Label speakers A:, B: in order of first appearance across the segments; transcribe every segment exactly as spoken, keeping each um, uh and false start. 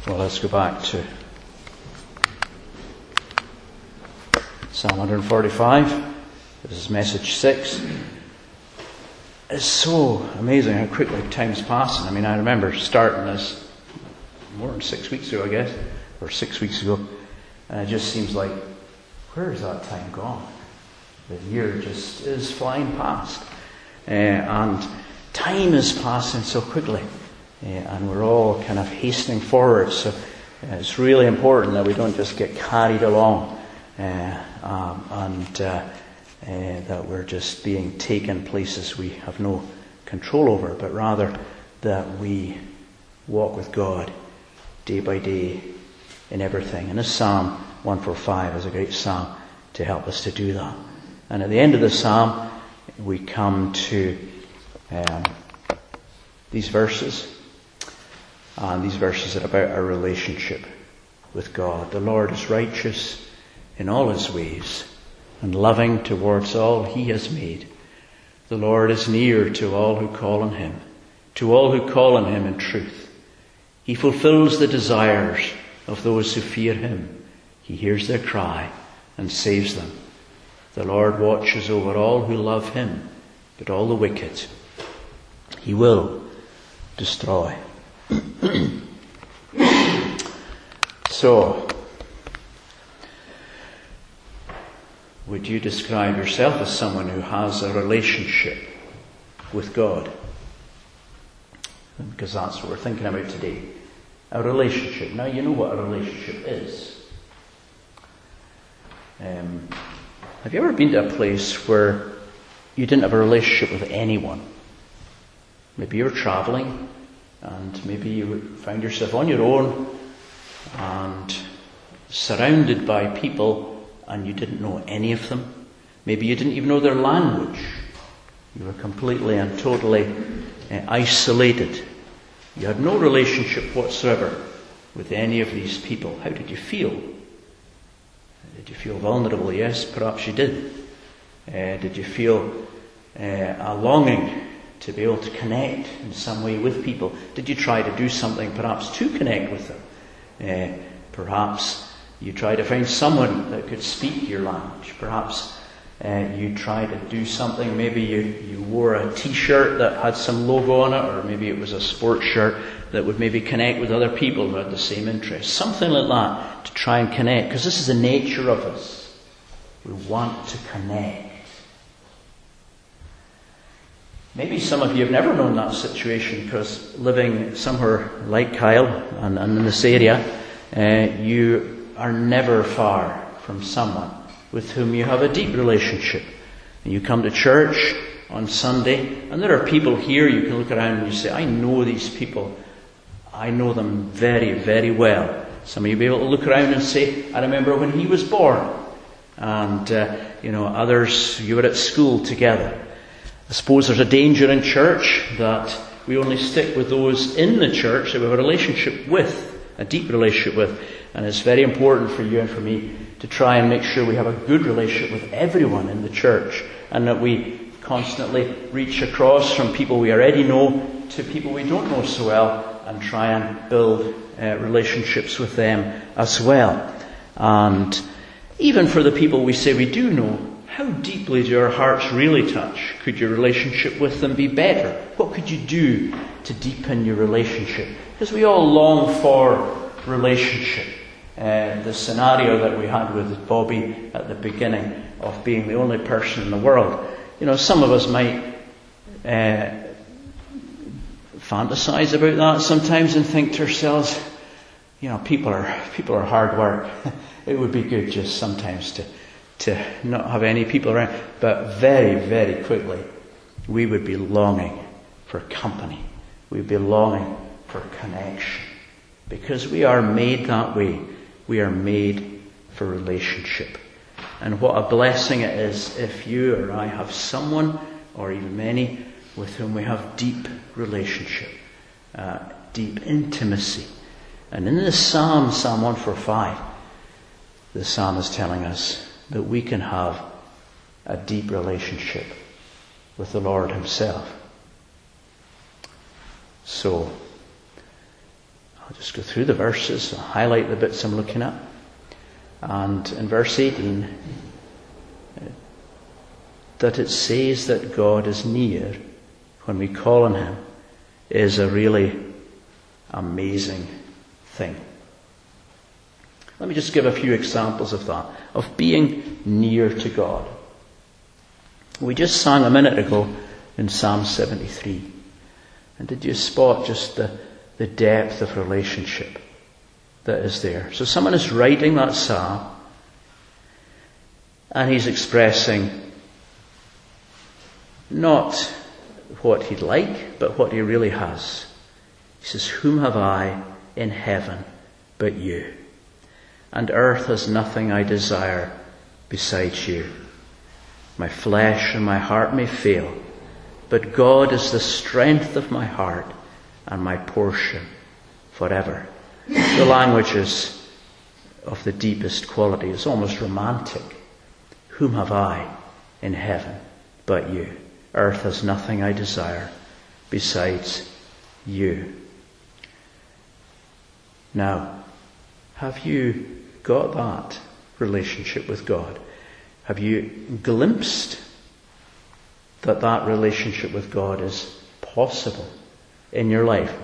A: Well, let's go back to Psalm one forty-five. This is message six. It's so amazing how quickly time's passing. I mean, I remember starting this more than six weeks ago, I guess, or six weeks ago, and it just seems like, where has that time gone? The year just is flying past, uh, and time is passing so quickly. Uh, and we're all kind of hastening forward, so uh, it's really important that we don't just get carried along uh, um, and uh, uh, that we're just being taken places we have no control over, but rather that we walk with God day by day in everything. And this Psalm one forty-five is a great psalm to help us to do that. And at the end of the psalm, we come to um, these verses. And these verses are about our relationship with God. The Lord is righteous in all his ways and loving towards all he has made. The Lord is near to all who call on him, to all who call on him in truth. He fulfills the desires of those who fear him. He hears their cry and saves them. The Lord watches over all who love him, but all the wicked he will destroy. So, would you describe yourself as someone who has a relationship with God? Because that's what we're thinking about today. A relationship. Now, you know what a relationship is. Um, have you ever been to a place where you didn't have a relationship with anyone? Maybe you were travelling, and maybe you found yourself on your own and surrounded by people and you didn't know any of them. Maybe you didn't even know their language. You were completely and totally uh, isolated. You had no relationship whatsoever with any of these people. How did you feel? Did you feel vulnerable? Yes, perhaps you did. Uh, did you feel uh, a longing to be able to connect in some way with people? Did you try to do something perhaps to connect with them? Uh, perhaps you tried to find someone that could speak your language. Perhaps uh, you tried to do something. Maybe you, you wore a t-shirt that had some logo on it, or maybe it was a sports shirt that would maybe connect with other people who had the same interests. Something like that to try and connect, because this is the nature of us. We want to connect. Maybe some of you have never known that situation, because living somewhere like Kyle and, and in this area, uh, you are never far from someone with whom you have a deep relationship. And you come to church on Sunday, and there are people here, you can look around and you say, I know these people. I know them very, very well. Some of you will be able to look around and say, I remember when he was born. And, uh, you know, others, you were at school together. I suppose there's a danger in church that we only stick with those in the church that we have a relationship with, a deep relationship with. And it's very important for you and for me to try and make sure we have a good relationship with everyone in the church, and that we constantly reach across from people we already know to people we don't know so well, and try and build uh, relationships with them as well. And even for the people we say we do know, how deeply do your hearts really touch? Could your relationship with them be better? What could you do to deepen your relationship? Because we all long for relationship. Uh, the scenario that we had with Bobby at the beginning of being the only person in the world. You know, some of us might uh, fantasize about that sometimes and think to ourselves, you know, people are people are hard work. It would be good just sometimes to to not have any people around. But very, very quickly, we would be longing for company. We'd be longing for connection. Because we are made that way. We are made for relationship. And what a blessing it is if you or I have someone, or even many, with whom we have deep relationship, uh, deep intimacy. And in this Psalm, Psalm one forty-five, the Psalm is telling us that we can have a deep relationship with the Lord himself. So, I'll just go through the verses, I'll highlight the bits I'm looking at. And in verse eighteen, that it says that God is near when we call on him is a really amazing thing. Let me just give a few examples of that, of being near to God. We just sang a minute ago in Psalm seventy-three. And did you spot just the, the depth of relationship that is there? So someone is writing that psalm and he's expressing not what he'd like, but what he really has. He says, whom have I in heaven but you? And earth has nothing I desire besides you. My flesh and my heart may fail, but God is the strength of my heart and my portion forever. The language is of the deepest quality. It's almost romantic. Whom have I in heaven but you? Earth has nothing I desire besides you. Now, have you got that relationship with God? Have you glimpsed that that relationship with God is possible in your life?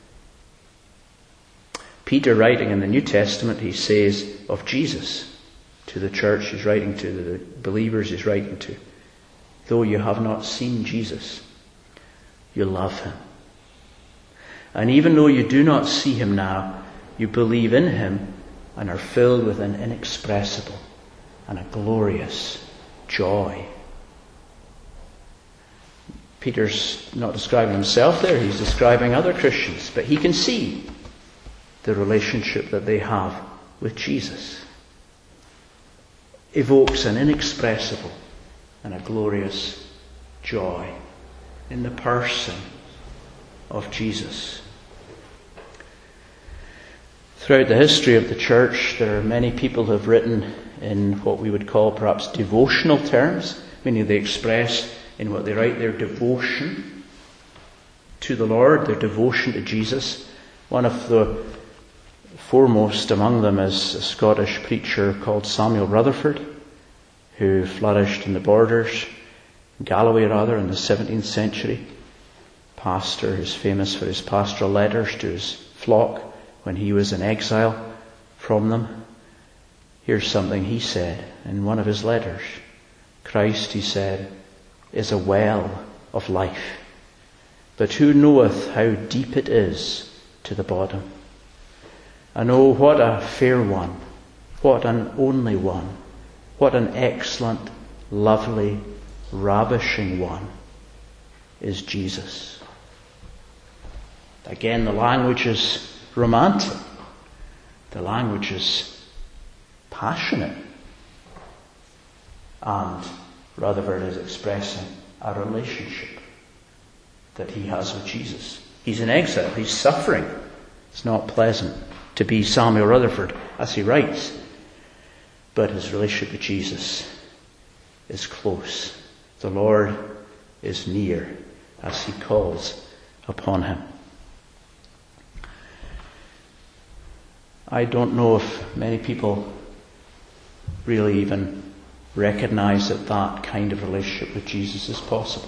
A: Peter, writing in the New Testament, he says of Jesus to the church he's writing to, the believers he's writing to, though you have not seen Jesus, you love him. And even though you do not see him now, you believe in him and are filled with an inexpressible and a glorious joy. Peter's not describing himself there, he's describing other Christians, but he can see the relationship that they have with Jesus. Evokes an inexpressible and a glorious joy in the person of Jesus. Throughout the history of the church, there are many people who have written in what we would call perhaps devotional terms, meaning they express in what they write their devotion to the Lord, their devotion to Jesus. One of the foremost among them is a Scottish preacher called Samuel Rutherford, who flourished in the borders, Galloway rather, in the seventeenth century. Pastor who's famous for his pastoral letters to his flock when he was in exile from them. Here's something he said in one of his letters. Christ, he said, is a well of life, but who knoweth how deep it is to the bottom? And oh, what a fair one, what an only one, what an excellent, lovely, ravishing one is Jesus. Again, the language is romantic. The language is passionate. And Rutherford is expressing a relationship that he has with Jesus. He's in exile. He's suffering. It's not pleasant to be Samuel Rutherford as he writes. But his relationship with Jesus is close. The Lord is near as he calls upon him. I don't know if many people really even recognize that that kind of relationship with Jesus is possible.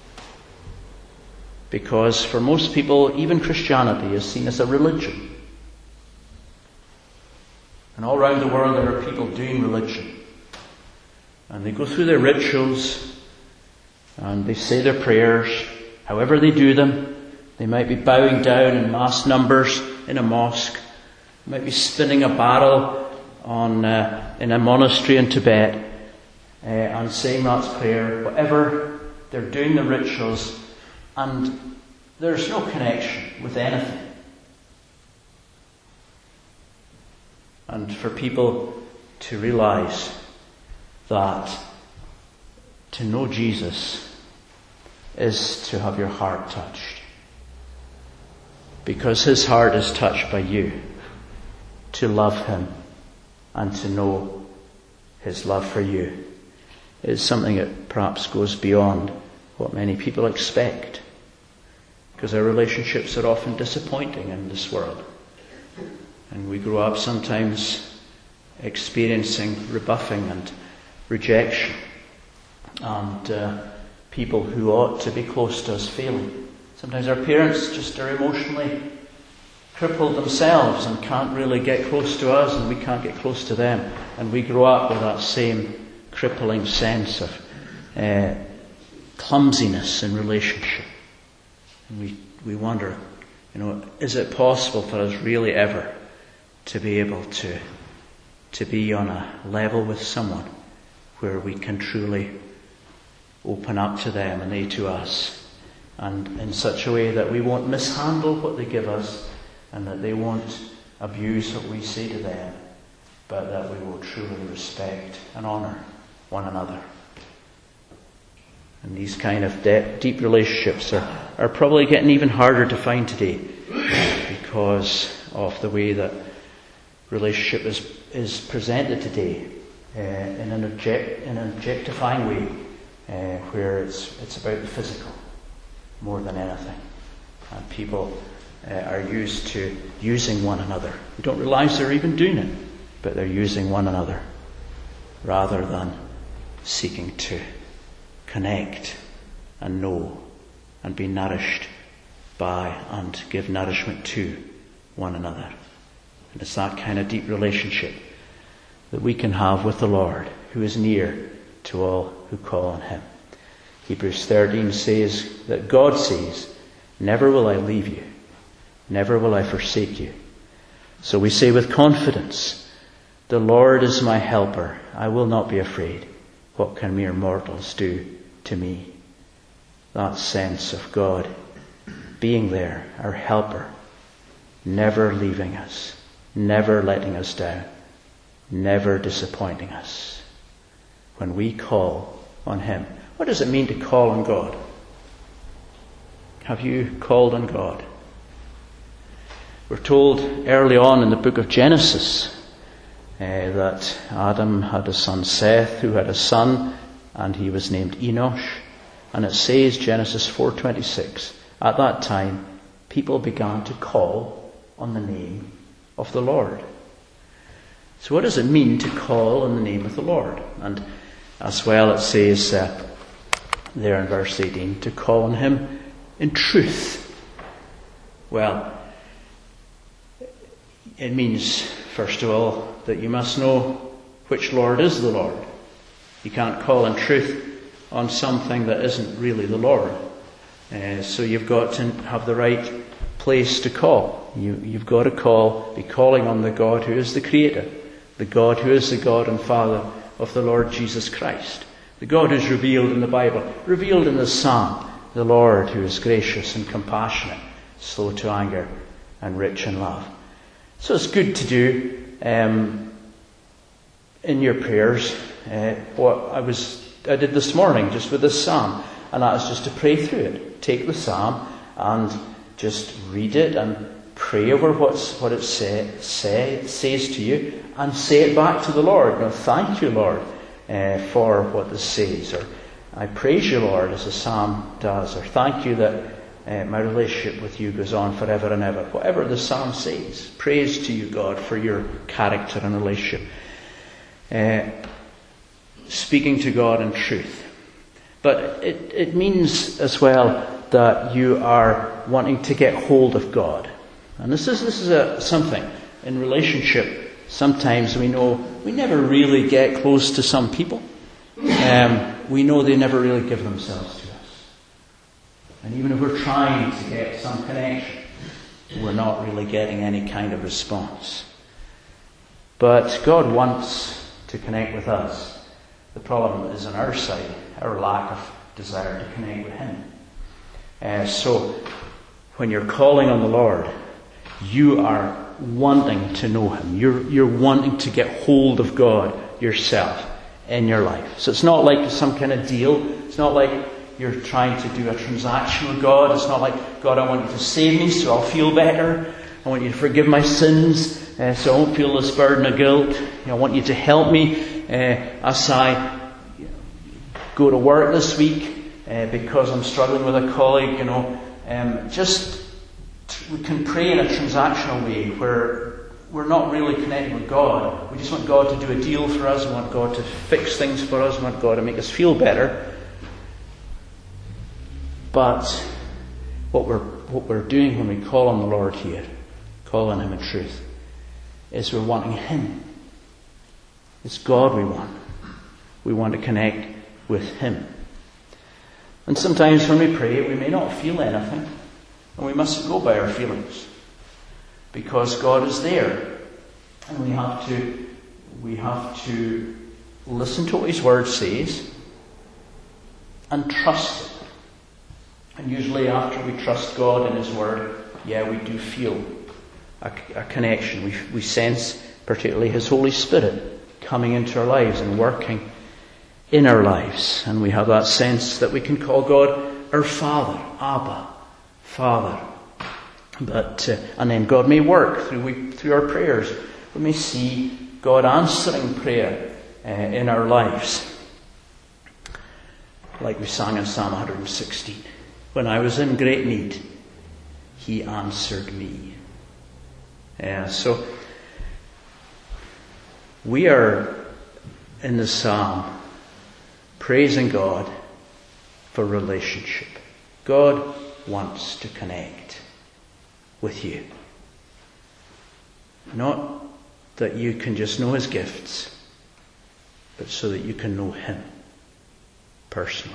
A: Because for most people, even Christianity is seen as a religion. And all around the world there are people doing religion. And they go through their rituals and they say their prayers, however they do them. They might be bowing down in mass numbers in a mosque. They might be spinning a barrel on uh, in a monastery in Tibet uh, and saying that's prayer. Whatever, they're doing the rituals and there's no connection with anything. And for people to realize that to know Jesus is to have your heart touched. Because his heart is touched by you. To love him and to know his love for you is something that perhaps goes beyond what many people expect. Because our relationships are often disappointing in this world. And we grow up sometimes experiencing rebuffing and rejection. And uh, people who ought to be close to us failing. Sometimes our parents just are emotionally crippled themselves and can't really get close to us, and we can't get close to them. And we grow up with that same crippling sense of uh, clumsiness in relationship. And we, we wonder, you know, is it possible for us really ever to be able to, to be on a level with someone where we can truly open up to them and they to us, and in such a way that we won't mishandle what they give us and that they won't abuse what we say to them, but that we will truly respect and honour one another. And these kind of de- deep relationships are, are probably getting even harder to find today because of the way that relationship is, is presented today uh, in, an object, in an objectifying way. Uh, where it's it's about the physical more than anything, and people uh, are used to using one another. They don't realise they're even doing it, but they're using one another rather than seeking to connect and know and be nourished by and give nourishment to one another. And it's that kind of deep relationship that we can have with the Lord, who is near to all who call on him. Hebrews thirteen says that God says, "Never will I leave you, never will I forsake you." So we say with confidence, "The Lord is my helper, I will not be afraid. What can mere mortals do to me?" That sense of God being there, our helper, never leaving us, never letting us down, never disappointing us. When we call on him. What does it mean to call on God? Have you called on God? We're told early on in the book of Genesis uh, that Adam had a son Seth, who had a son, and he was named Enosh. And it says, Genesis four twenty-six, at that time people began to call on the name of the Lord. So what does it mean to call on the name of the Lord? And as well, it says uh, there in verse eighteen, to call on him in truth. Well, it means, first of all, that you must know which Lord is the Lord. You can't call in truth on something that isn't really the Lord. Uh, so you've got to have the right place to call. You, you've got to call, be calling on the God who is the Creator, the God who is the God and Father of the Lord Jesus Christ. The God who is revealed in the Bible, revealed in the Psalm, the Lord who is gracious and compassionate, slow to anger and rich in love. So it's good to do um, in your prayers uh, what I was I did this morning just with this Psalm, and that is just to pray through it. Take the Psalm and just read it and pray over what's, what it say, say, says to you, and say it back to the Lord. Now, thank you, Lord, uh, for what this says. Or, I praise you, Lord, as the psalm does. Or, thank you that uh, my relationship with you goes on forever and ever. Whatever the psalm says, praise to you, God, for your character and relationship. Uh, speaking to God in truth. But it, it means as well that you are wanting to get hold of God. And this is this is a, something in relationship. Sometimes we know we never really get close to some people. Um, we know they never really give themselves to us. And even if we're trying to get some connection, we're not really getting any kind of response. But God wants to connect with us. The problem is on our side, our lack of desire to connect with Him. Uh, so, when you're calling on the Lord, you are wanting to know Him. You're, you're wanting to get hold of God yourself in your life. So it's not like some kind of deal. It's not like you're trying to do a transaction with God. It's not like, God, I want you to save me so I'll feel better. I want you to forgive my sins uh, so I won't feel this burden of guilt. You know, I want you to help me uh, as I go to work this week uh, because I'm struggling with a colleague. You know, um, just we can pray in a transactional way where we're not really connected with God. We just want God to do a deal for us. We want God to fix things for us. We want God to make us feel better. But what we're what we're doing when we call on the Lord here, call on Him in truth, is we're wanting Him. It's God we want. We want to connect with Him. And sometimes when we pray, we may not feel anything. And we mustn't go by our feelings. Because God is there. And we have to, we have to listen to what His Word says and trust it. And usually after we trust God and His Word, yeah, we do feel a, a connection. We, we sense particularly His Holy Spirit coming into our lives and working in our lives. And we have that sense that we can call God our Father, Abba, Father. But uh, and then God may work through we, through our prayers. We may see God answering prayer uh, in our lives. Like we sang in Psalm one hundred sixteen. When I was in great need, He answered me. Uh, so we are in the psalm praising God for relationship. God wants to connect with you. Not that you can just know His gifts, but so that you can know Him personally.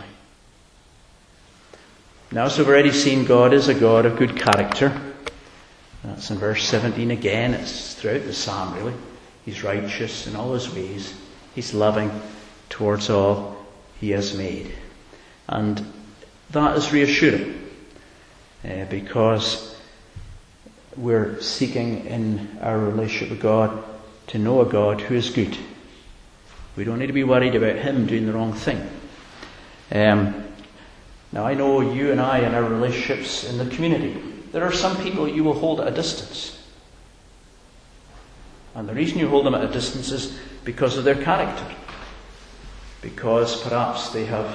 A: Now, as we've already seen, God is a God of good character. That's in verse seventeen again. It's throughout the psalm, really. He's righteous in all His ways. He's loving towards all He has made. And that is reassuring, uh, because we're seeking in our relationship with God to know a God who is good. We don't need to be worried about Him doing the wrong thing. Um, now, I know you and I in our relationships in the community, there are some people you will hold at a distance. And the reason you hold them at a distance is because of their character. Because perhaps they have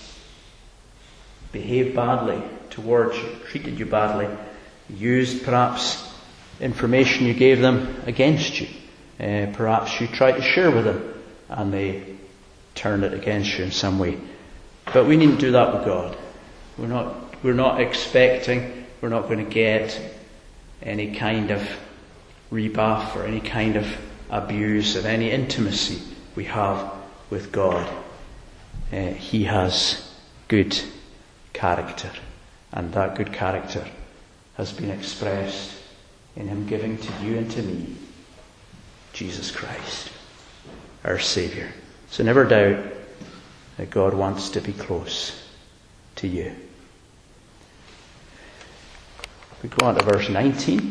A: behaved badly towards you, treated you badly, used perhaps information you gave them against you. Uh, perhaps you tried to share with them and they turned it against you in some way. But we needn't do that with God. We're not, we're not expecting, we're not going to get any kind of rebuff or any kind of abuse of any intimacy we have with God. Uh, he has good character, and that good character has been expressed in Him giving to you and to me Jesus Christ, our Saviour. So never doubt that God wants to be close to you. We go on to verse nineteen.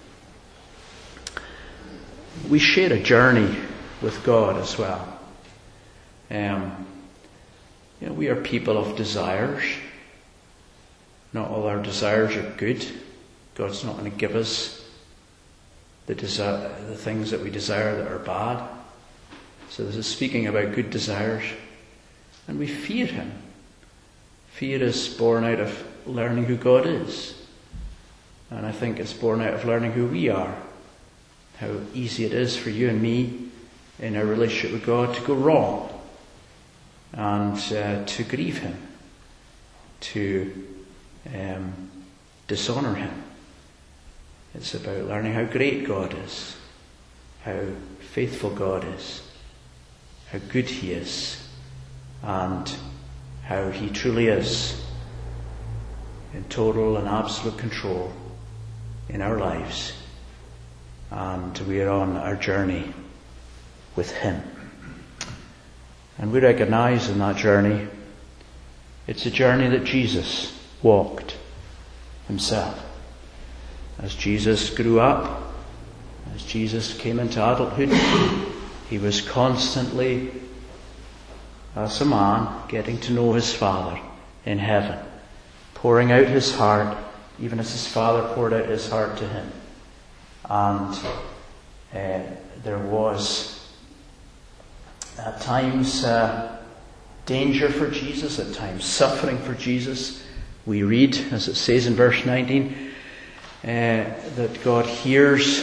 A: We share a journey with God as well. Um, you know, we are people of desires. Not all our desires are good. God's not going to give us the desire, the things that we desire that are bad. So this is speaking about good desires. And we fear Him. Fear is born out of learning who God is. And I think it's born out of learning who we are. How easy it is for you and me in our relationship with God to go wrong. And uh, to grieve Him. To um, dishonour Him. It's about learning how great God is. How faithful God is. How good He is. And how He truly is in total and absolute control in our lives. And we are on our journey with Him. And we recognize in that journey, it's a journey that Jesus walked Himself. As Jesus grew up, as Jesus came into adulthood, He was constantly, as a man, getting to know His Father in heaven, pouring out His heart, even as His Father poured out His heart to Him. And uh, there was at times uh, danger for Jesus, at times suffering for Jesus. We read, as it says in verse nineteen, uh, that God hears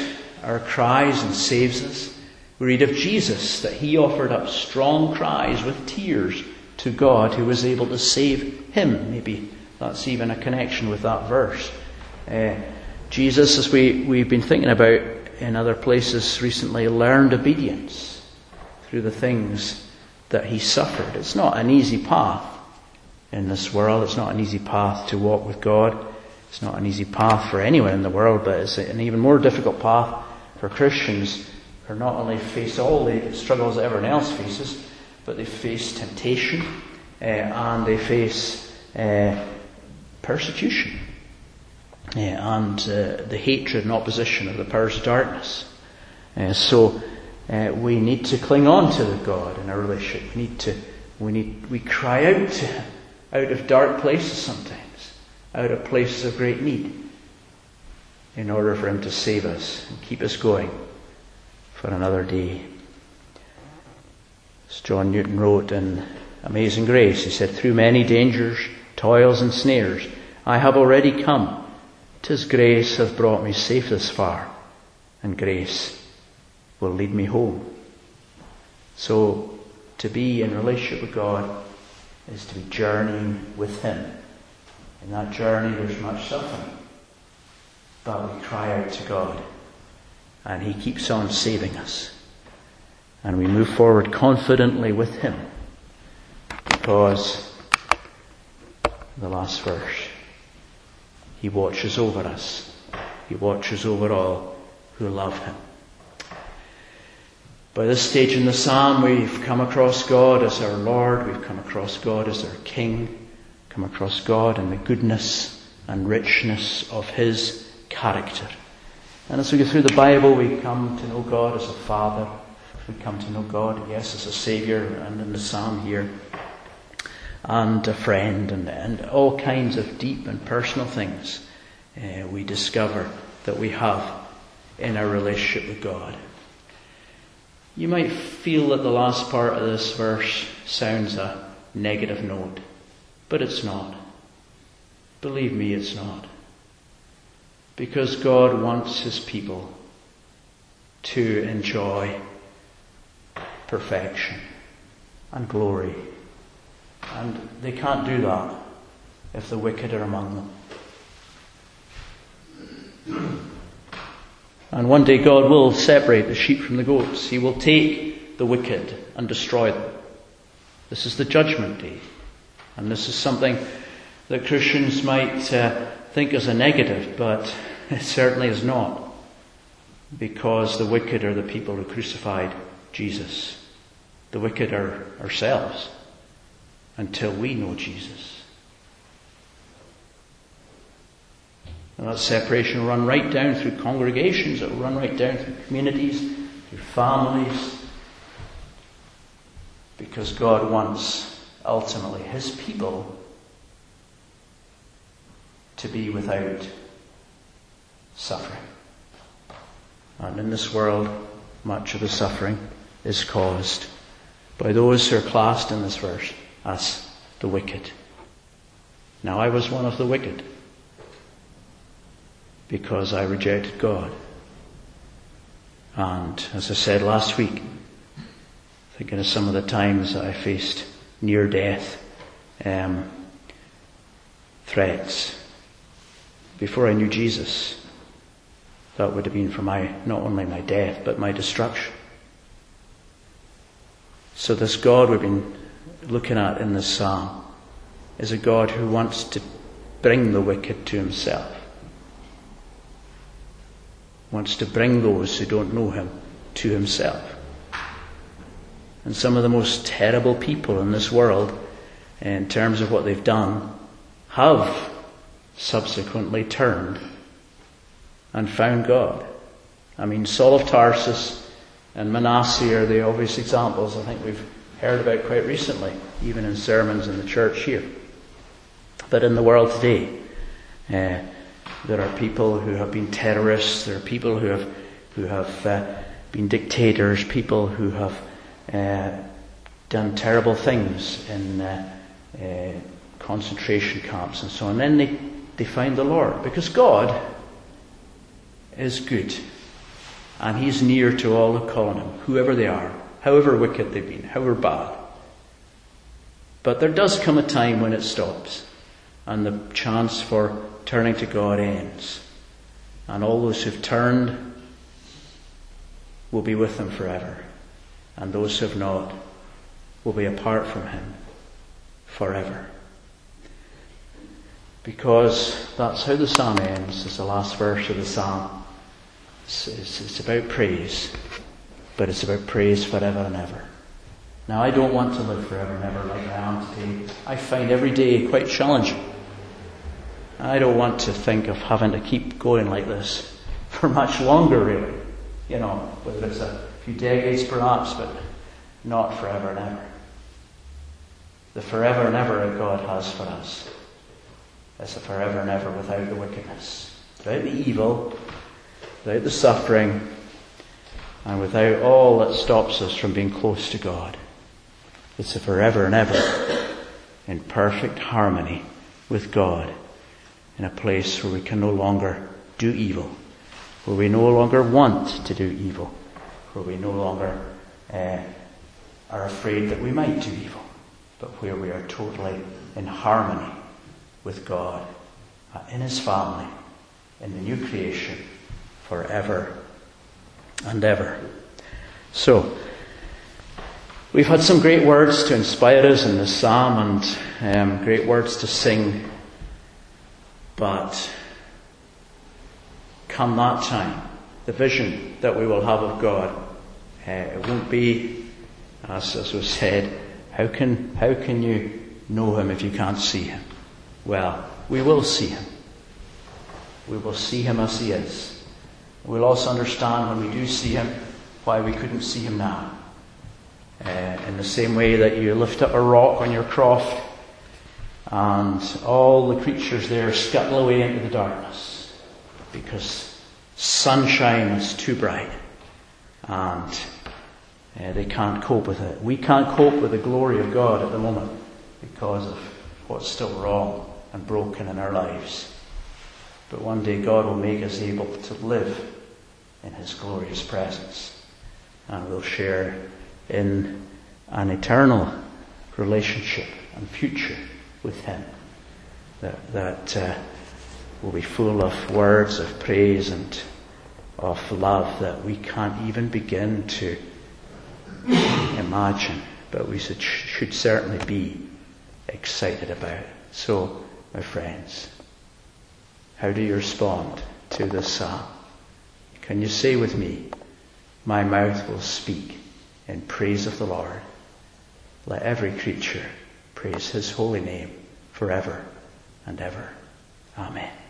A: our cries and saves us. We read of Jesus, that he offered up strong cries with tears to God, who was able to save him. Maybe that's even a connection with that verse. Uh, Jesus, as we, we've been thinking about in other places recently, learned obedience through the things that he suffered. It's not an easy path in this world. It's not an easy path to walk with God. It's not an easy path for anyone in the world, but it's an even more difficult path for Christians who not only face all the struggles that everyone else faces, but they face temptation uh, and they face uh, persecution uh, and uh, the hatred and opposition of the powers of darkness. Uh, so uh, we need to cling on to the God in our relationship. We need to, we need, we cry out to him out of dark places sometimes, out of places of great need, in order for him to save us and keep us going for another day. As John Newton wrote in Amazing Grace, he said, "Through many dangers, toils and snares, I have already come. 'Tis grace hath brought me safe this far, and grace will lead me home." So, to be in relationship with God is to be journeying with him. In that journey there's much suffering, but we cry out to God, and he keeps on saving us. And we move forward confidently with him, because, the last verse, he watches over us. He watches over all who love him. By this stage in the psalm, we've come across God as our Lord. We've come across God as our King. Come across God in the goodness and richness of his character. And as we go through the Bible, we come to know God as a Father. We come to know God, yes, as a Saviour, and in the psalm here, and a friend, and, and all kinds of deep and personal things uh, we discover that we have in our relationship with God. You might feel that the last part of this verse sounds a negative note, but it's not. Believe me, it's not. Because God wants his people to enjoy perfection and glory. And they can't do that if the wicked are among them. And one day God will separate the sheep from the goats. He will take the wicked and destroy them. This is the judgment day. And this is something that Christians might uh, think as a negative, but it certainly is not. Because the wicked are the people who crucified Jesus. The wicked are ourselves until we know Jesus. And that separation will run right down through congregations, it will run right down through communities, through families, because God wants ultimately his people to be without suffering. And in this world, much of the suffering is caused by those who are classed in this verse as the wicked. Now, I was one of the wicked, because I rejected God. And as I said last week, thinking of some of the times that I faced near death um, threats before I knew Jesus, that would have been for my, not only my death, but my destruction. So this God we've been looking at in this psalm is a God who wants to bring the wicked to himself. Wants to bring those who don't know him to himself. And some of the most terrible people in this world, in terms of what they've done, have subsequently turned and found God. I mean, Saul of Tarsus and Manasseh are the obvious examples I think we've heard about quite recently, even in sermons in the church here. But in the world today, uh, there are people who have been terrorists, there are people who have who have uh, been dictators, people who have uh, done terrible things in uh, uh, concentration camps and so on. And then they, they find the Lord, because God is good. And he's near to all who call on him, whoever they are, however wicked they've been, however bad. But there does come a time when it stops, and the chance for turning to God ends. And all those who've turned will be with him forever. And those who have not will be apart from him forever. Because that's how the psalm ends. It's the last verse of the psalm. It's, it's, it's about praise, but it's about praise forever and ever. Now, I don't want to live forever and ever like I am today. I find every day quite challenging. I don't want to think of having to keep going like this for much longer, really. You know, whether it's a few decades perhaps, but not forever and ever. The forever and ever that God has for us is a forever and ever without the wickedness, without the evil, without the suffering, and without all that stops us from being close to God. It's a forever and ever in perfect harmony with God, in a place where we can no longer do evil, where we no longer want to do evil, where we no longer uh, are afraid that we might do evil, but where we are totally in harmony with God, uh, in his family, in the new creation, forever and ever. So, we've had some great words to inspire us in this psalm, and um, great words to sing, but come that time, the vision that we will have of God, uh, it won't be, as, as was said, how can how can you know him if you can't see him? Well, we will see him. We will see him as he is. We'll also understand when we do see him why we couldn't see him now. Uh, in the same way that you lift up a rock on your croft and all the creatures there scuttle away into the darkness because sunshine is too bright and uh, they can't cope with it. We can't cope with the glory of God at the moment because of what's still wrong and broken in our lives. But one day God will make us able to live in his glorious presence, and we'll share in an eternal relationship and future with him that, that uh, will be full of words of praise and of love that we can't even begin to imagine, but we should, should certainly be excited about. So, my friends, how do you respond to this psalm? Can you say with me, my mouth will speak in praise of the Lord. Let every creature praise his holy name forever and ever. Amen.